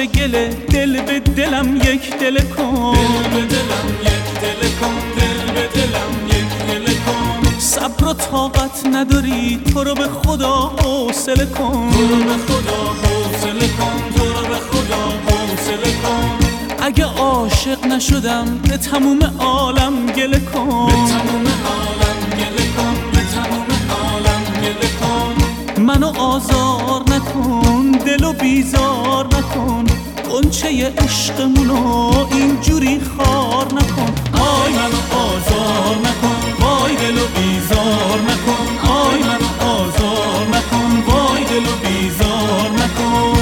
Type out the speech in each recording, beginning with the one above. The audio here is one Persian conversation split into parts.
گله دل به دلم یک دل کن، دل به دلم یک دل کن، دل به دلم یک دل کن. صبر و طاقت نداری تو رو به خدا حوصله کن، تو رو به خدا حوصله کن، تو رو به خدا حوصله کن. اگه عاشق نشدم به تموم عالم گله کن، به تموم عالم گله کن، به تموم عالم گله کن. منو آزار نکن دلو بیزار نکن، غنچه عشقمونو اینجوری خار نکن. آی منو آزار نکن، وای دلو بیزار نکن. آی منو آزار نکن، وای دلو بیزار نکن.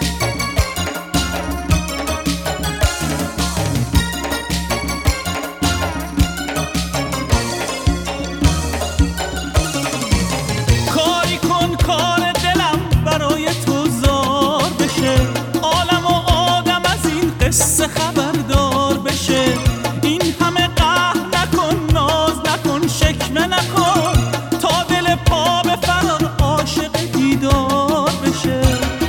کاری کن کار دلم برای تو زار بشه، عالم و آدم از این قصه خبردار بشه. این همه قهر نکن، ناز نکن، شکمه نکن، تا دل پا به فرار عاشق دیدار بشه.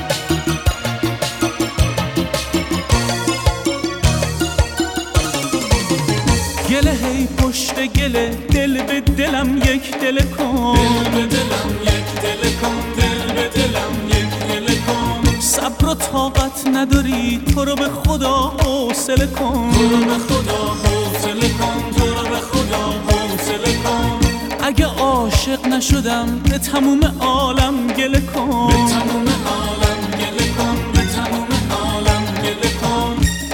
گله هی پشت گله دل به دلم یک دل کن، دل به دلم یک دل کن، دل به دلم یک دل کن. صبر و طاقت نداری تو رو به خدا حوصله کن، تو رو به خدا حوصله کن، تو رو به خدا حوصله کن. اگه عاشق نشدم به تموم عالم گله کن، به تموم عالم گله کن، به تموم عالم گله کن.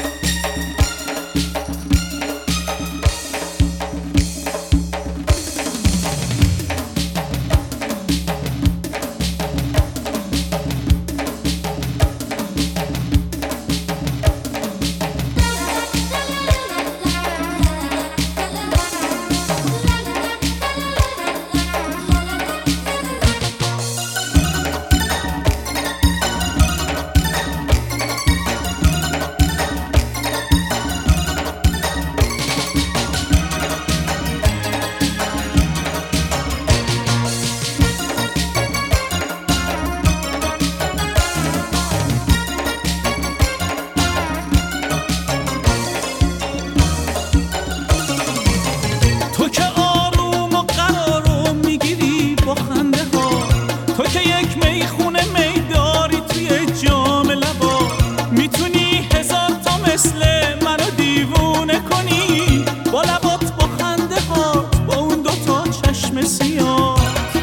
تو که آروم و قرارو میگیری با خنده ها، تو که یک میخونه میداری توی جام لبا، میتونی هزار تا مثل منو دیوونه کنی با لبات با خنده ها، با اون دوتا چشم سیاه.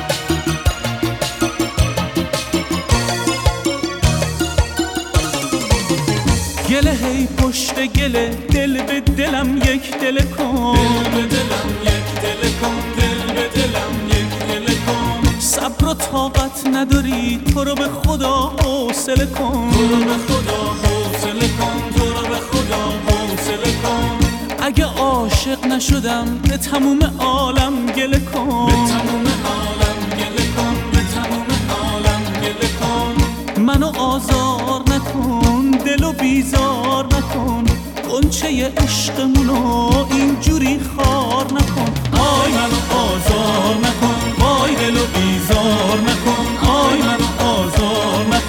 گله هی پشت گله دل به دلم یک دل کن، دل به دلم یک دل کن، دل به دلم یک دل کن. صبر و طاقت نداری تو رو به خدا حوصله کن، تو رو به خدا حوصله کن، تو رو به خدا حوصله کن. اگه عاشق نشدم به تموم عالم گله کن، به تموم عالم گله کن، به تموم عالم گله کن. منو آزار نکن دلو بیزار نکن، غنچه عشقمونو اینجوری خار نکن. آی منو آزار نکن، وای دلو بیزار نکن. آی منو آزار نکن.